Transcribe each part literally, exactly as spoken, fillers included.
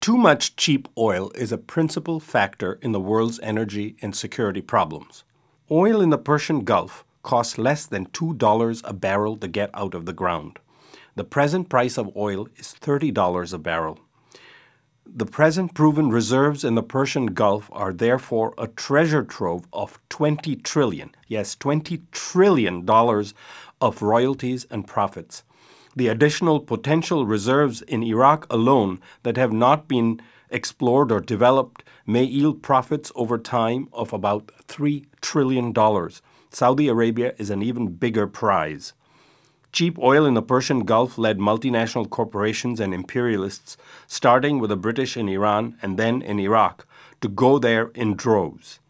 Too much cheap oil is a principal factor in the world's energy and security problems. Oil in the Persian Gulf costs less than two dollars a barrel to get out of the ground. The present price of oil is thirty dollars a barrel. The present proven reserves in the Persian Gulf are therefore a treasure trove of twenty trillion, yes, twenty trillion dollars of royalties and profits. The additional potential reserves in Iraq alone that have not been explored or developed may yield profits over time of about three trillion dollars. Saudi Arabia is an even bigger prize. Cheap oil in the Persian Gulf led multinational corporations and imperialists, starting with the British in Iran and then in Iraq, to go there in droves.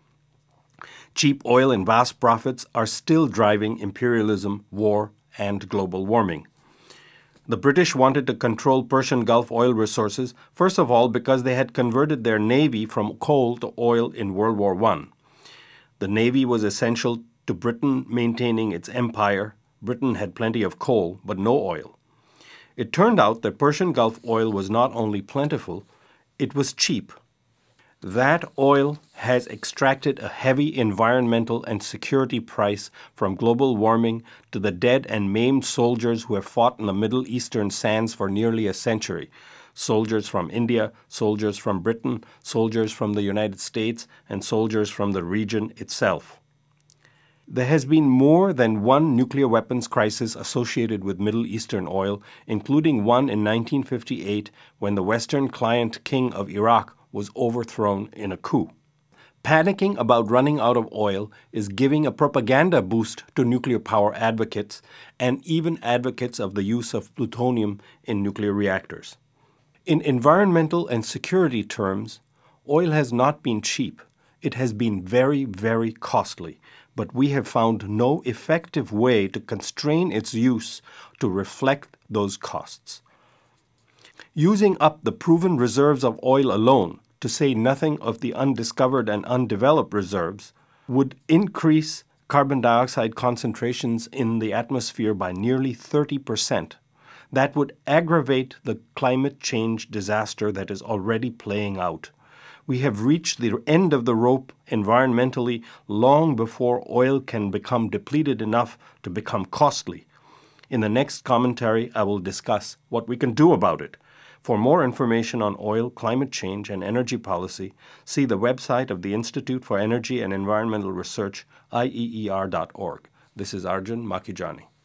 Cheap oil and vast profits are still driving imperialism, war, and global warming. The British wanted to control Persian Gulf oil resources, first of all because they had converted their navy from coal to oil in World War One. The navy was essential to Britain maintaining its empire. Britain had plenty of coal, but no oil. It turned out that Persian Gulf oil was not only plentiful, it was cheap. That oil has extracted a heavy environmental and security price from global warming to the dead and maimed soldiers who have fought in the Middle Eastern sands for nearly a century. Soldiers from India, soldiers from Britain, soldiers from the United States, and soldiers from the region itself. There has been more than one nuclear weapons crisis associated with Middle Eastern oil, including one in nineteen fifty-eight when the Western client king of Iraq was overthrown in a coup. Panicking about running out of oil is giving a propaganda boost to nuclear power advocates and even advocates of the use of plutonium in nuclear reactors. In environmental and security terms, oil has not been cheap. It has been very, very costly, but we have found no effective way to constrain its use to reflect those costs. Using up the proven reserves of oil alone, to say nothing of the undiscovered and undeveloped reserves, would increase carbon dioxide concentrations in the atmosphere by nearly thirty percent. That would aggravate the climate change disaster that is already playing out. We have reached the end of the rope environmentally long before oil can become depleted enough to become costly. In the next commentary, I will discuss what we can do about it. For more information on oil, climate change, and energy policy, see the website of the Institute for Energy and Environmental Research, I E E R dot org. This is Arjun Makhijani.